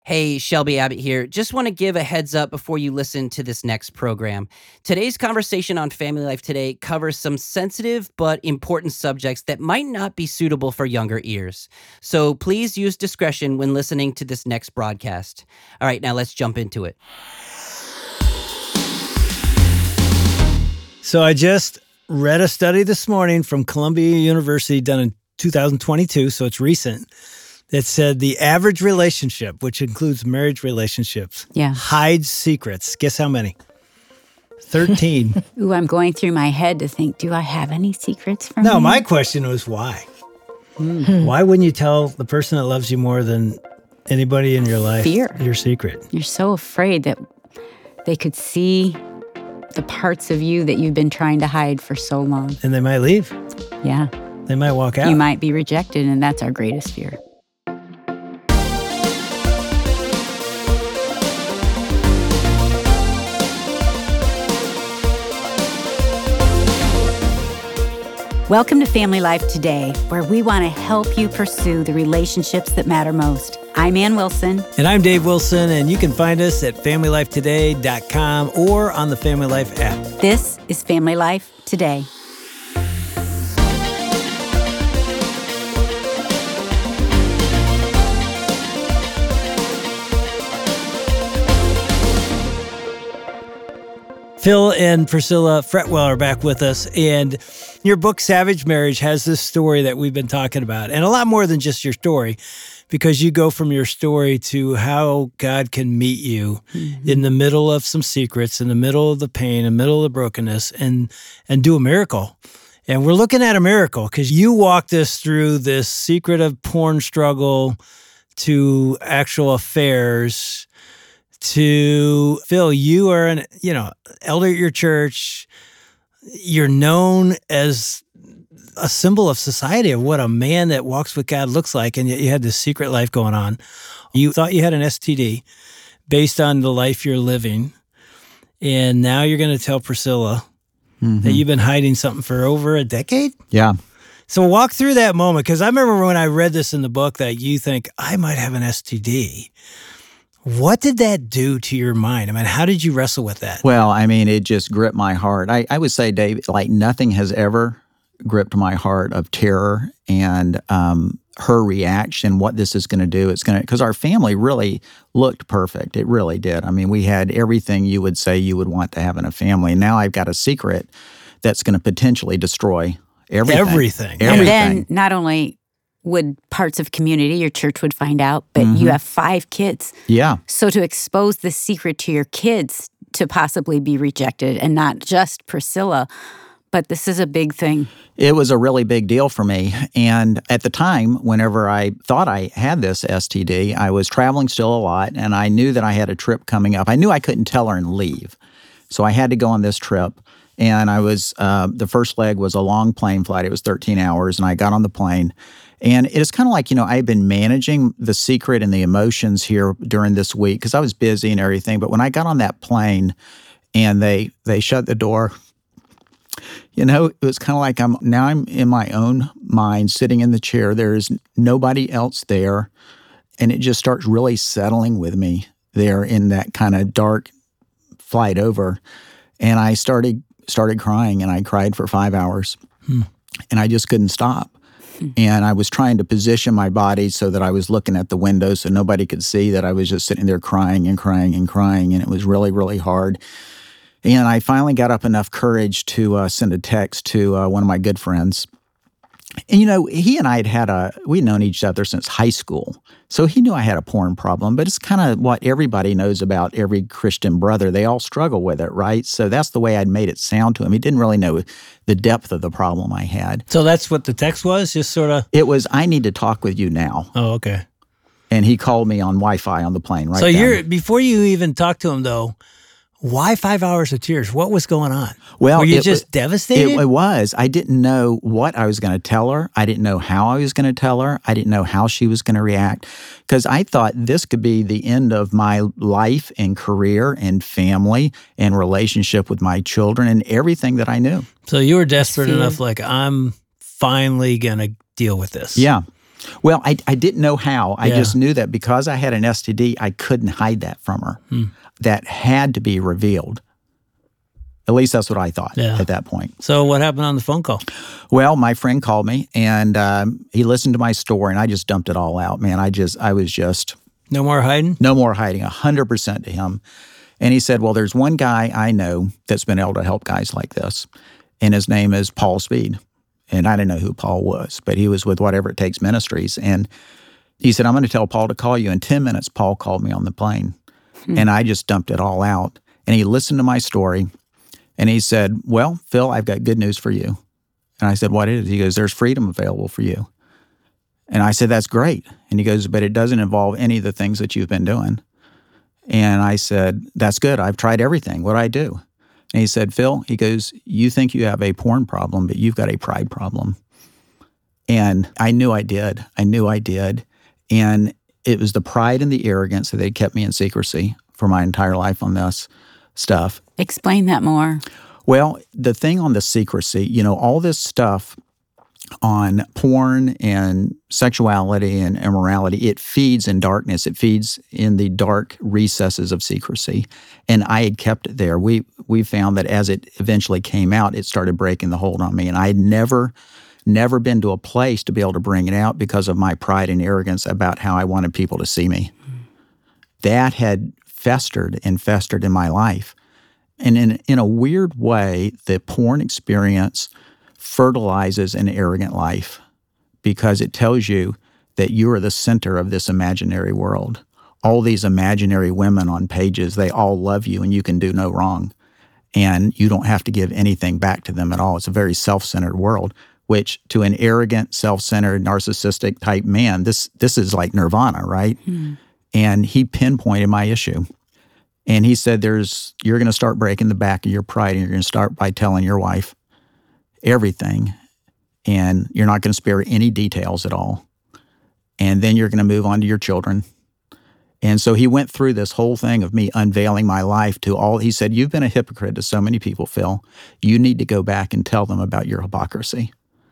Hey, Shelby Abbott here. Just want to give a heads up before you listen to this next program. Today's conversation on Family Life Today covers some sensitive but important subjects that might not be suitable for younger ears. So please use discretion when listening to this next broadcast. All right, now let's jump into it. So I just read a study this morning from Columbia University done in 2022, so it's recent. That said the average relationship, which includes marriage relationships, hides secrets. Guess how many? 13. Ooh, I'm going through my head to think, do I have any secrets from No, me? my question was why? Why wouldn't you tell the person that loves you more than anybody in your life Fear. Your secret? You're so afraid that they could see the parts of you that you've been trying to hide for so long. And they might leave. Yeah. They might walk out. You might be rejected, and that's our greatest fear. Welcome to Family Life Today, where we want to help you pursue the relationships that matter most. I'm Ann Wilson. And I'm Dave Wilson, and you can find us at FamilyLifeToday.com or on the Family Life app. This is Family Life Today. Phil and Priscilla Fretwell are back with us, and your book, Savage Marriage, has this story that we've been talking about, and a lot more than just your story, because you go from your story to how God can meet you in the middle of some secrets, in the middle of the pain, in the middle of the brokenness, and do a miracle. And we're looking at a miracle, because you walked us through this secret of porn struggle to actual affairs. To Phil, you are an elder at your church. You're known as a symbol of society of what a man that walks with God looks like, and yet you had this secret life going on. You thought you had an STD based on the life you're living, and now you're going to tell Priscilla that you've been hiding something for over a decade? Yeah. So walk through that moment, because I remember when I read this in the book that you think, I might have an STD. What did that do to your mind? I mean, how did you wrestle with that? Well, I mean, it just gripped my heart. I would say, Dave, like nothing has ever gripped my heart of terror and her reaction, what this is going to do. It's going to, because our family really looked perfect. It really did. I mean, we had everything you would say you would want to have in a family. And now I've got a secret that's going to potentially destroy everything. And then not only would parts of community, your church would find out, but you have 5 kids. Yeah. So to expose the secret to your kids to possibly be rejected, and not just Priscilla, but this is a big thing. It was a really big deal for me. And at the time, whenever I thought I had this STD, I was traveling still a lot, and I knew that I had a trip coming up. I knew I couldn't tell her and leave. So I had to go on this trip. And I was, the first leg was a long plane flight. It was 13 hours, and I got on the plane. And it's kind of like, I've been managing the secret and the emotions here during this week because I was busy and everything. But when I got on that plane and they shut the door, it was kind of like I'm in my own mind sitting in the chair. There is nobody else there. And it just starts really settling with me there in that kind of dark flight over. And I started crying, and I cried for 5 hours. And I just couldn't stop. And I was trying to position my body so that I was looking at the window so nobody could see that I was just sitting there crying and crying and crying. And it was really, really hard. And I finally got up enough courage to send a text to one of my good friends. And, he and I we'd known each other since high school. So he knew I had a porn problem, but it's kind of what everybody knows about every Christian brother. They all struggle with it, right? So that's the way I'd made it sound to him. He didn't really know the depth of the problem I had. So that's what the text was? Just sort of? It was, I need to talk with you now. Oh, okay. And he called me on Wi-Fi on the plane, right? So before you even talked to him, though, why 5 hours of tears? What was going on? Well, were you just devastated? It was. I didn't know what I was going to tell her. I didn't know how I was going to tell her. I didn't know how she was going to react because I thought this could be the end of my life and career and family and relationship with my children and everything that I knew. So you were desperate enough, like, I'm finally going to deal with this. Yeah. Well, I didn't know how. I Yeah. just knew that because I had an STD, I couldn't hide that from her. That had to be revealed. At least that's what I thought at that point. So what happened on the phone call? Well, my friend called me, and he listened to my story, and I just dumped it all out, man. I was just... No more hiding? No more hiding, 100% to him. And he said, well, there's one guy I know that's been able to help guys like this, and his name is Paul Speed. And I didn't know who Paul was, but he was with Whatever It Takes Ministries. And he said, I'm going to tell Paul to call you. In 10 minutes, Paul called me on the plane. And I just dumped it all out. And he listened to my story, and he said, well, Phil, I've got good news for you. And I said, what is it? He goes, there's freedom available for you. And I said, that's great. And he goes, but it doesn't involve any of the things that you've been doing. And I said, that's good. I've tried everything. What do I do? And he said, Phil, he goes, you think you have a porn problem, but you've got a pride problem. And I knew I did. And it was the pride and the arrogance that they kept me in secrecy for my entire life on this stuff. Explain that more. Well, the thing on the secrecy, all this stuff on porn and sexuality and immorality, it feeds in darkness. It feeds in the dark recesses of secrecy. And I had kept it there. We found that as it eventually came out, it started breaking the hold on me. And I had never been to a place to be able to bring it out because of my pride and arrogance about how I wanted people to see me. That had festered in my life. And in a weird way, the porn experience fertilizes an arrogant life because it tells you that you are the center of this imaginary world. All these imaginary women on pages, they all love you and you can do no wrong. And you don't have to give anything back to them at all. It's a very self-centered world, which to an arrogant, self-centered, narcissistic type man, this is like nirvana, right? And he pinpointed my issue. And he said, you're going to start breaking the back of your pride, and you're going to start by telling your wife everything, and you're not going to spare any details at all. And then you're going to move on to your children. And so he went through this whole thing of me unveiling my life to all. He said, you've been a hypocrite to so many people, Phil. You need to go back and tell them about your hypocrisy.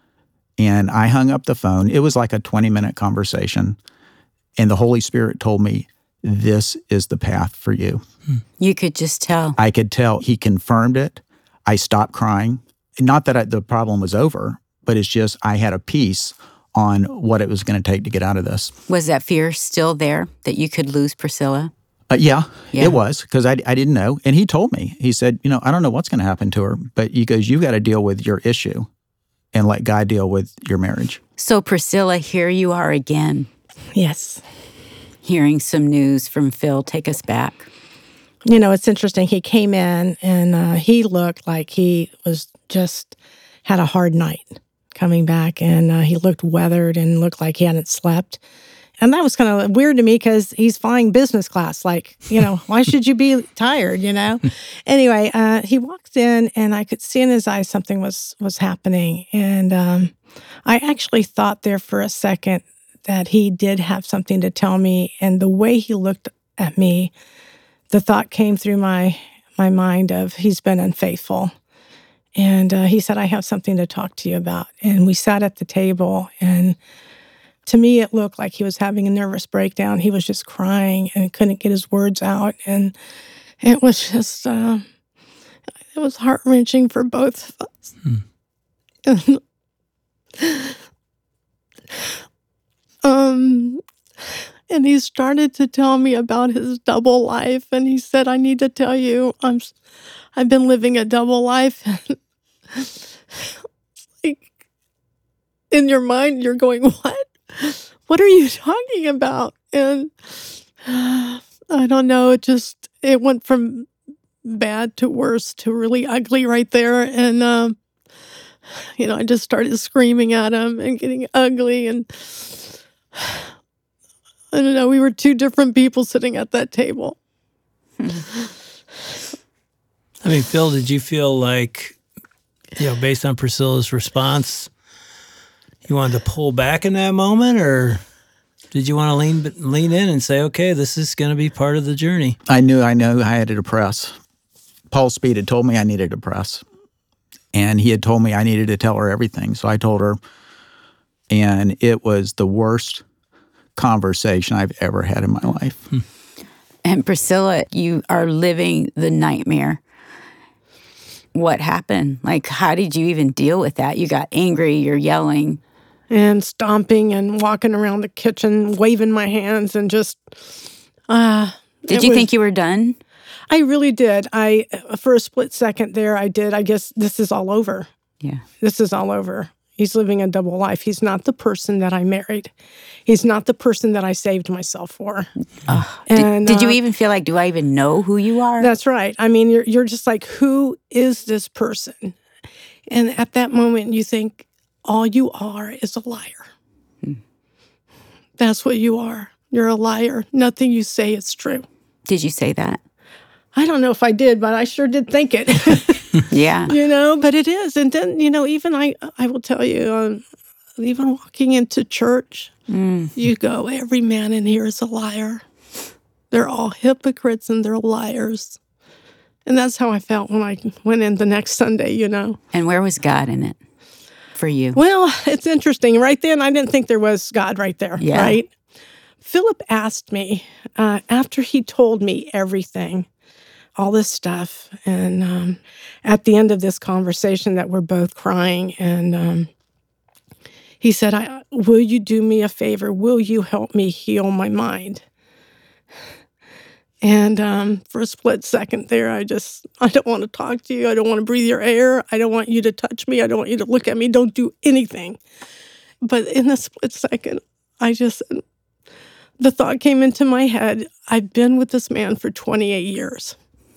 And I hung up the phone. It was like a 20-minute conversation. And the Holy Spirit told me, this is the path for you. You could just tell. I could tell. He confirmed it. I stopped crying. Not that the problem was over, but it's just I had a peace on what it was going to take to get out of this. Was that fear still there that you could lose Priscilla? Yeah, it was, because I didn't know. And he told me, he said, I don't know what's going to happen to her, but he goes, you've got to deal with your issue and let God deal with your marriage. So Priscilla, here you are again. Yes. Hearing some news from Phil. Take us back. It's interesting. He came in and he looked like he was just had a hard night coming back, and he looked weathered and looked like he hadn't slept. And that was kind of weird to me because he's flying business class. Like, why should you be tired, Anyway, he walked in and I could see in his eyes something was happening. And I actually thought there for a second that he did have something to tell me. And the way he looked at me, the thought came through my mind of he's been unfaithful. And he said, I have something to talk to you about. And we sat at the table, and to me, it looked like he was having a nervous breakdown. He was just crying and couldn't get his words out. And it was just, it was heart-wrenching for both of us. And he started to tell me about his double life. And he said, I need to tell you, I've been living a double life. Like, in your mind, you're going, what? What are you talking about? And I don't know, it went from bad to worse to really ugly right there. And, I just started screaming at him and getting ugly. And I don't know, we were two different people sitting at that table. I mean, Phil, did you feel like, based on Priscilla's response, you wanted to pull back in that moment, or did you want to lean in and say, okay, this is going to be part of the journey? I knew I had to depress. Paul Speed had told me I needed to depress. And he had told me I needed to tell her everything. So I told her And it was the worst conversation I've ever had in my life. And Priscilla, you are living the nightmare. What happened? Like, how did you even deal with that? You got angry, you're yelling. And stomping and walking around the kitchen, waving my hands and just... Did you think you were done? I really did. For a split second there, I did. I guess this is all over. Yeah. This is all over. He's living a double life. He's not the person that I married. He's not the person that I saved myself for. Did you even feel like, do I even know who you are? That's right. I mean, you're just like, who is this person? And at that moment, you think, all you are is a liar. That's what you are. You're a liar. Nothing you say is true. Did you say that? I don't know if I did, but I sure did think it. Yeah. But it is. And then, even I will tell you, even walking into church, you go, every man in here is a liar. They're all hypocrites and they're liars. And that's how I felt when I went in the next Sunday, And where was God in it for you? Well, it's interesting. Right then, I didn't think there was God right there, right? Philip asked me, after he told me everything, all this stuff, and at the end of this conversation that we're both crying, and he said, will you do me a favor? Will you help me heal my mind? And for a split second there, I don't want to talk to you. I don't want to breathe your air. I don't want you to touch me. I don't want you to look at me. Don't do anything. But in a split second, the thought came into my head, I've been with this man for 28 years.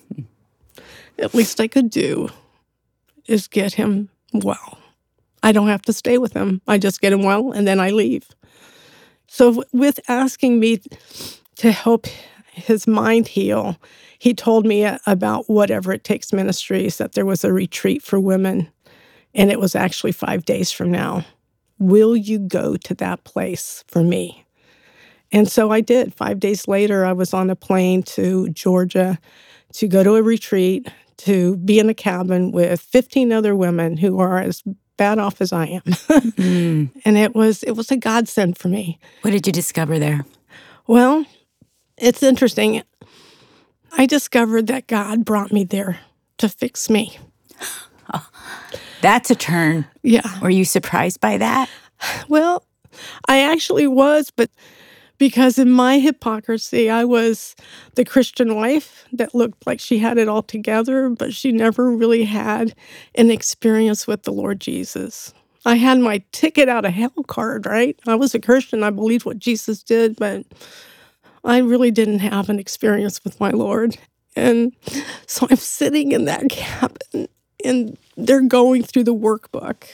At least I could do is get him well. I don't have to stay with him. I just get him well, and then I leave. So with asking me to help his mind heal, he told me about Whatever It Takes Ministries, that there was a retreat for women, and it was actually 5 days from now. Will you go to that place for me? And so I did. 5 days later, I was on a plane to Georgia to go to a retreat, to be in a cabin with 15 other women who are as bad off as I am. And it was a godsend for me. What did you discover there? Well, it's interesting. I discovered that God brought me there to fix me. Oh, that's a turn. Yeah. Were you surprised by that? Well, I actually was, but because in my hypocrisy, I was the Christian wife that looked like she had it all together, but she never really had an experience with the Lord Jesus. I had my ticket out of hell card, right? I was a Christian. I believed what Jesus did, but I really didn't have an experience with my Lord. And so I'm sitting in that cabin, and they're going through the workbook.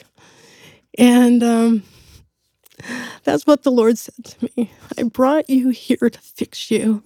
And that's what the Lord said to me. I brought you here to fix you.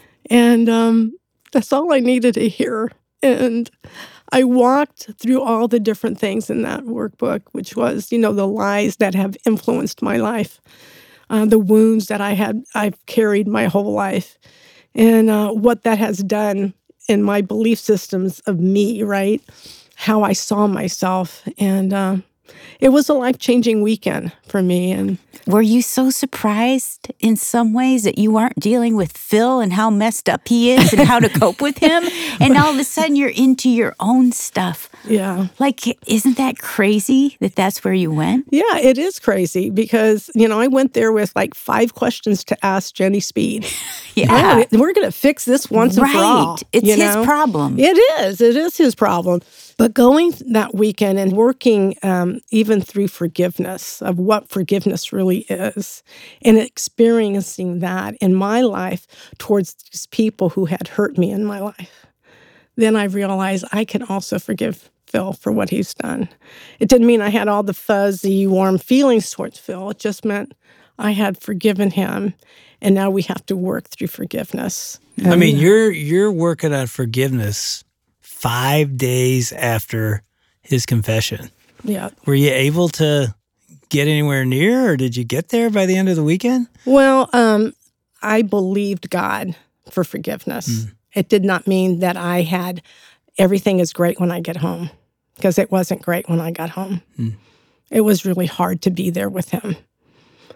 And that's all I needed to hear. And I walked through all the different things in that workbook, which was, the lies that have influenced my life, the wounds that I've carried my whole life, and what that has done in my belief systems of me, right? How I saw myself. And it was a life-changing weekend for me. And were you so surprised in some ways that you aren't dealing with Phil and how messed up he is and how to cope with him? And all of a sudden you're into your own stuff. Yeah. Like, isn't that crazy that that's where you went? Yeah, it is crazy because, I went there with like 5 questions to ask Jenny Speed. Yeah. We're going to fix this once and for all. Right. It's his problem. It is. It is his problem. But going that weekend and working even through forgiveness of what forgiveness really is, and experiencing that in my life towards these people who had hurt me in my life, then I realized I can also forgive Phil for what he's done. It didn't mean I had all the fuzzy, warm feelings towards Phil. It just meant I had forgiven him, and now we have to work through forgiveness. I mean, you're working on forgiveness 5 days after his confession. Yeah. Were you able to get anywhere near, or did you get there by the end of the weekend? Well, I believed God for forgiveness. It did not mean that I had everything is great when I get home, because it wasn't great when I got home. It was really hard to be there with him.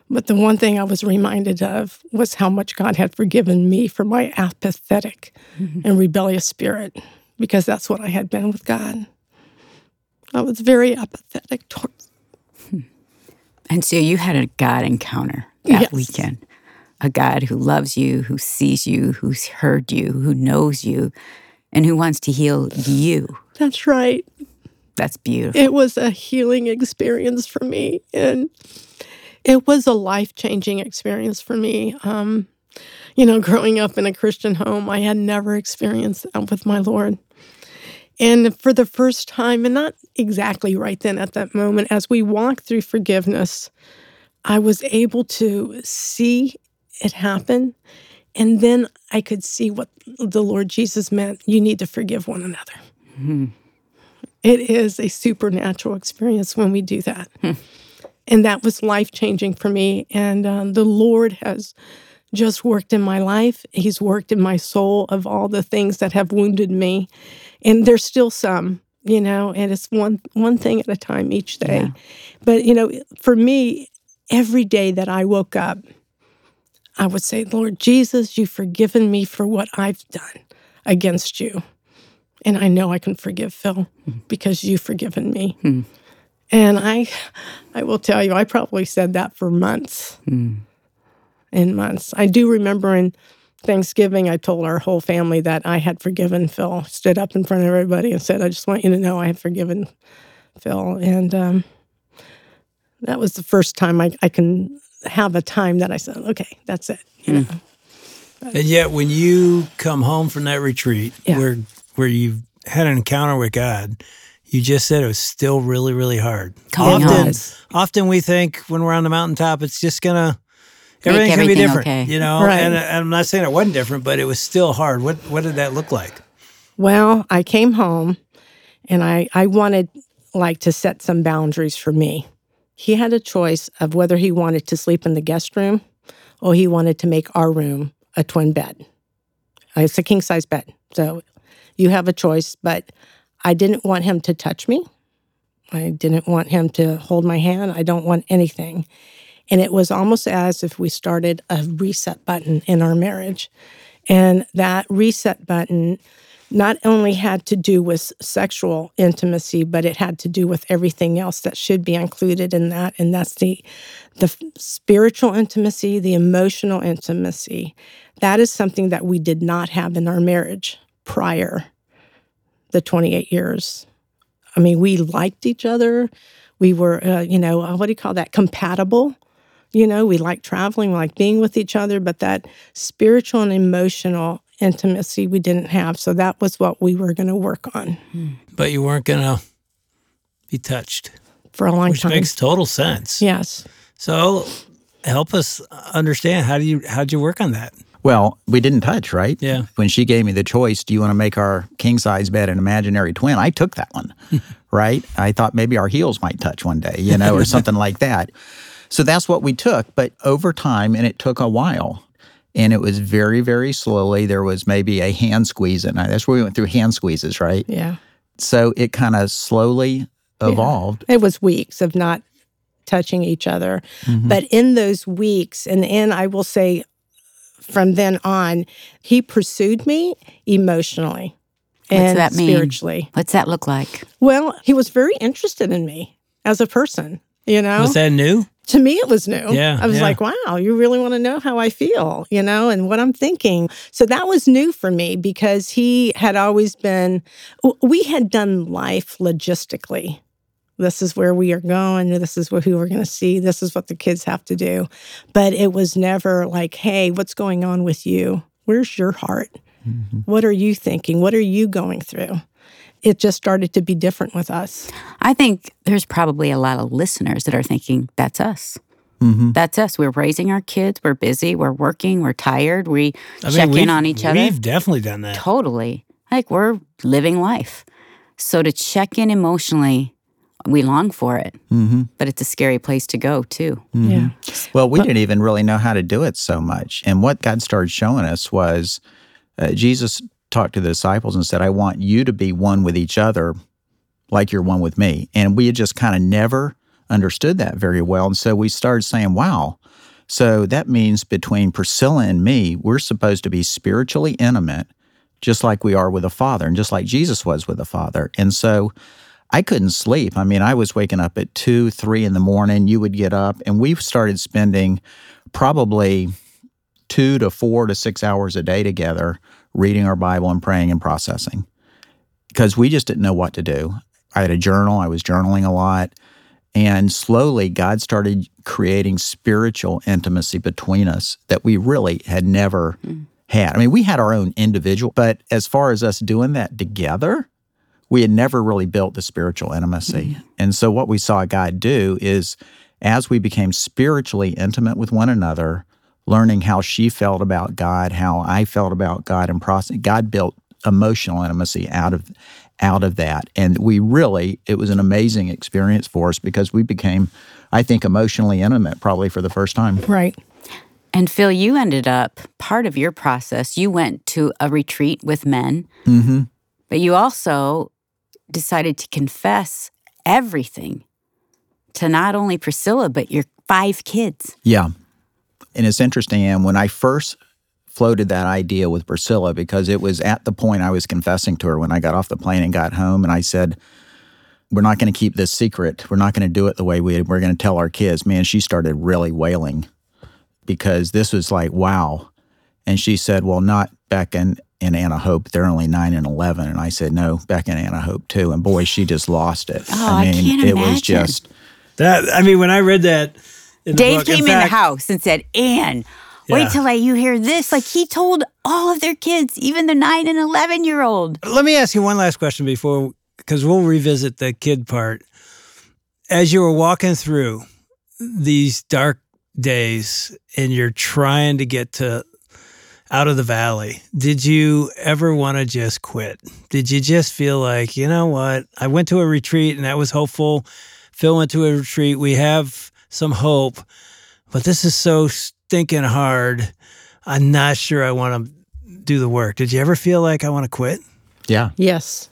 But the one thing I was reminded of was how much God had forgiven me for my apathetic and rebellious spirit, because that's what I had been with God. I was very apathetic towards. And so you had a God encounter that Yes. weekend. A God who loves you, who sees you, who's heard you, who knows you, and who wants to heal you. That's right. That's beautiful. It was a healing experience for me, and it was a life-changing experience for me. Growing up in a Christian home, I had never experienced that with my Lord. And for the first time, and not exactly right then at that moment, as we walked through forgiveness, I was able to see it happen. And then I could see what the Lord Jesus meant. You need to forgive one another. Mm-hmm. It is a supernatural experience when we do that. And that was life-changing for me. And the Lord has just worked in my life. He's worked in my soul of all the things that have wounded me. And there's still some, and it's one thing at a time each day. Yeah. But, for me, every day that I woke up, I would say, Lord Jesus, you've forgiven me for what I've done against you. And I know I can forgive Phil because you've forgiven me. And I will tell you, I probably said that for months and months. I do remember in Thanksgiving, I told our whole family that I had forgiven Phil, stood up in front of everybody and said, I just want you to know I have forgiven Phil. And that was the first time I can have a time that I said, okay, that's it. And yet when you come home from that retreat where you've had an encounter with God, you just said it was still really, really hard. Often we think when we're on the mountaintop, it's just everything's going to be different, okay. Right. And I'm not saying it wasn't different, but it was still hard. What did that look like? Well, I came home and I wanted to set some boundaries for me. He had a choice of whether he wanted to sleep in the guest room or he wanted to make our room a twin bed. It's a king-size bed, so you have a choice, but I didn't want him to touch me. I didn't want him to hold my hand. I don't want anything. And it was almost as if we started a reset button in our marriage. And that reset button not only had to do with sexual intimacy, but it had to do with everything else that should be included in that. And that's the spiritual intimacy, the emotional intimacy. That is something that we did not have in our marriage prior the 28 years. I mean, we liked each other. We were, what do you call that? Compatible. We liked traveling, we liked being with each other, but that spiritual and emotional intimacy we didn't have. So that was what we were going to work on. But you weren't going to be touched. For a long time. Which makes total sense. Yes. So help us understand, how'd you work on that? Well, we didn't touch, right? Yeah. When she gave me the choice, do you want to make our king-size bed an imaginary twin? I took that one, right? I thought maybe our heels might touch one day, or something like that. So that's what we took. But over time, and it took a while, and it was very, very slowly, there was maybe a hand squeeze at night. That's where we went through hand squeezes, right? Yeah. So it kind of slowly evolved. It was weeks of not touching each other. Mm-hmm. But in those weeks, and I will say, from then on, he pursued me emotionally and spiritually. What's that look like? Well, he was very interested in me as a person, Was that new? To me, it was new. Yeah, I was like, wow, you really want to know how I feel, and what I'm thinking. So that was new for me because he had always been, we had done life logistically. This is where we are going. This is who we're going to see. This is what the kids have to do. But it was never like, hey, what's going on with you? Where's your heart? Mm-hmm. What are you thinking? What are you going through? It just started to be different with us. I think there's probably a lot of listeners that are thinking, that's us. Mm-hmm. That's us. We're raising our kids. We're busy. We're working. We're tired. We check in on each other. We've definitely done that. Totally. We're living life. So to check in emotionally, we long for it, but it's a scary place to go, too. Mm-hmm. Yeah. Well, we didn't even really know how to do it so much. And what God started showing us was Jesus talked to the disciples and said, I want you to be one with each other like you're one with me. And we had just kind of never understood that very well. And so we started saying, wow, So that means between Priscilla and me, we're supposed to be spiritually intimate, just like we are with the Father and just like Jesus was with the Father. And so I couldn't sleep. I mean, I was waking up at 2, 3 in the morning. You would get up, and we've started spending probably 2 to 4 to 6 hours a day together reading our Bible and praying and processing because we just didn't know what to do. I had a journal. I was journaling a lot. And slowly, God started creating spiritual intimacy between us that we really had never had. I mean, we had our own individual, but as far as us doing that together, we had never really built the spiritual intimacy. And so what we saw God do is as we became spiritually intimate with one another, learning how she felt about God, how I felt about God, and process, God built emotional intimacy out of that. And it was an amazing experience for us because we became, I think, emotionally intimate probably for the first time. Right. And Phil, you ended up, part of your process, you went to a retreat with men, but you also decided to confess everything to not only Priscilla, but your 5 kids. Yeah. And it's interesting, Ann, when I first floated that idea with Priscilla, because it was at the point I was confessing to her when I got off the plane and got home, and I said, we're not going to keep this secret. We're not going to do it the way we're going to tell our kids. Man, she started really wailing because this was like, wow. And she said, well, not Becca and Anna Hope. They're only 9 and 11. And I said, no, Becca and Anna Hope too. And boy, she just lost it. Oh, I can't it imagine. was just... When I read that in the Dave book, came in the house and said, Ann, wait till you hear this. Like he told all of their kids, even the 9 and 11-year-old. Let me ask you one last question because we'll revisit the kid part. As you were walking through these dark days and you're trying to get out of the valley, did you ever want to just quit? Did you just feel like, you know what? I went to a retreat and that was hopeful. Phil went to a retreat. We have some hope, but this is so stinking hard. I'm not sure I want to do the work. Did you ever feel like I want to quit? Yeah. Yes.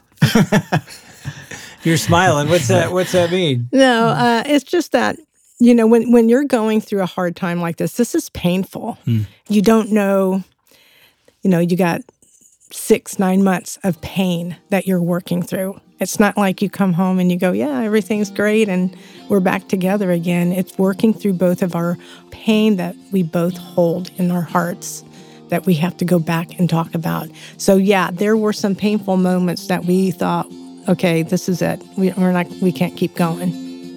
You're smiling. What's that mean? No, it's just that, when you're going through a hard time like this is painful. You don't know, you got 6-9 months of pain that you're working through. It's not like you come home and you go, yeah, everything's great and we're back together again. It's working through both of our pain that we both hold in our hearts that we have to go back and talk about. So yeah, there were some painful moments that we thought, okay, this is it. We can't keep going.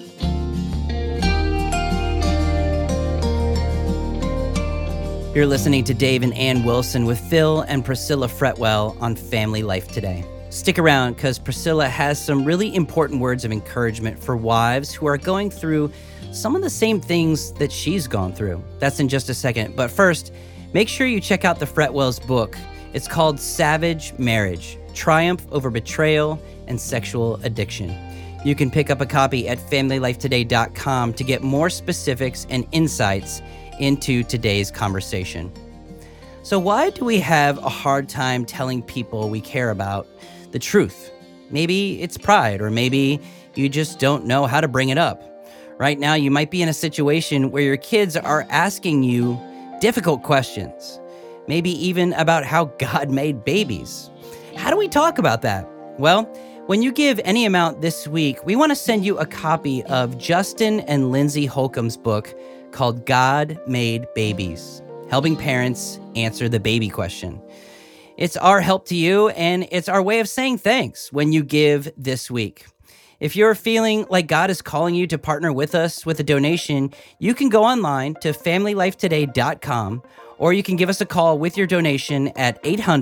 You're listening to Dave and Ann Wilson with Phil and Priscilla Fretwell on Family Life Today. Stick around because Priscilla has some really important words of encouragement for wives who are going through some of the same things that she's gone through. That's in just a second. But first, make sure you check out the Fretwells' book. It's called Savage Marriage: Triumph Over Betrayal and Sexual Addiction. You can pick up a copy at FamilyLifeToday.com to get more specifics and insights into today's conversation. So why do we have a hard time telling people we care about the truth? Maybe it's pride, or maybe you just don't know how to bring it up. Right now, you might be in a situation where your kids are asking you difficult questions, maybe even about how God made babies. How do we talk about that? Well, when you give any amount this week, we want to send you a copy of Justin and Lindsay Holcomb's book called God Made Babies: Helping Parents Answer the Baby Question. It's our help to you, and it's our way of saying thanks when you give this week. If you're feeling like God is calling you to partner with us with a donation, you can go online to FamilyLifeToday.com, or you can give us a call with your donation at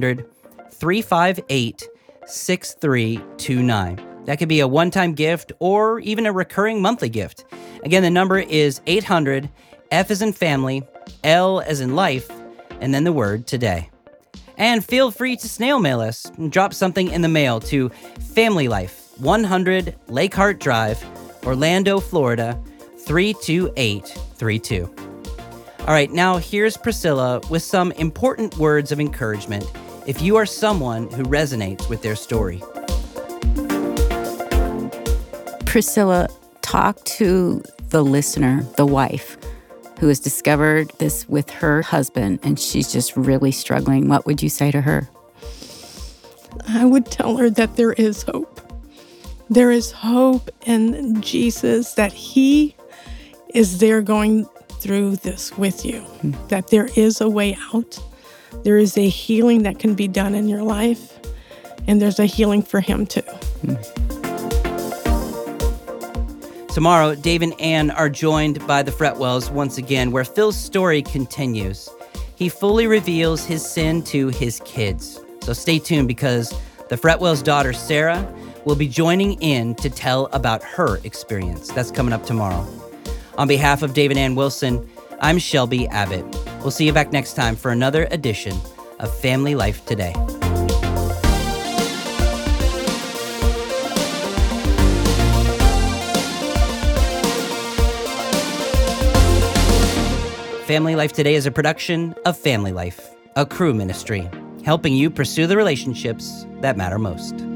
800-358-6329. That could be a one-time gift or even a recurring monthly gift. Again, the number is 800, F as in family, L as in life, and then the word today. And feel free to snail mail us and drop something in the mail to Family Life, 100 Lake Hart Drive, Orlando, Florida, 32832. All right, now here's Priscilla with some important words of encouragement if you are someone who resonates with their story. Priscilla, talk to the listener, the wife, who has discovered this with her husband, and she's just really struggling, what would you say to her? I would tell her that there is hope. There is hope in Jesus, that he is there going through this with you, that there is a way out. There is a healing that can be done in your life, and there's a healing for him too. Tomorrow, Dave and Ann are joined by the Fretwells once again, where Phil's story continues. He fully reveals his sin to his kids. So stay tuned, because the Fretwells' daughter, Sarah, will be joining in to tell about her experience. That's coming up tomorrow. On behalf of Dave and Ann Wilson, I'm Shelby Abbott. We'll see you back next time for another edition of Family Life Today. Family Life Today is a production of Family Life, a Cru ministry, helping you pursue the relationships that matter most.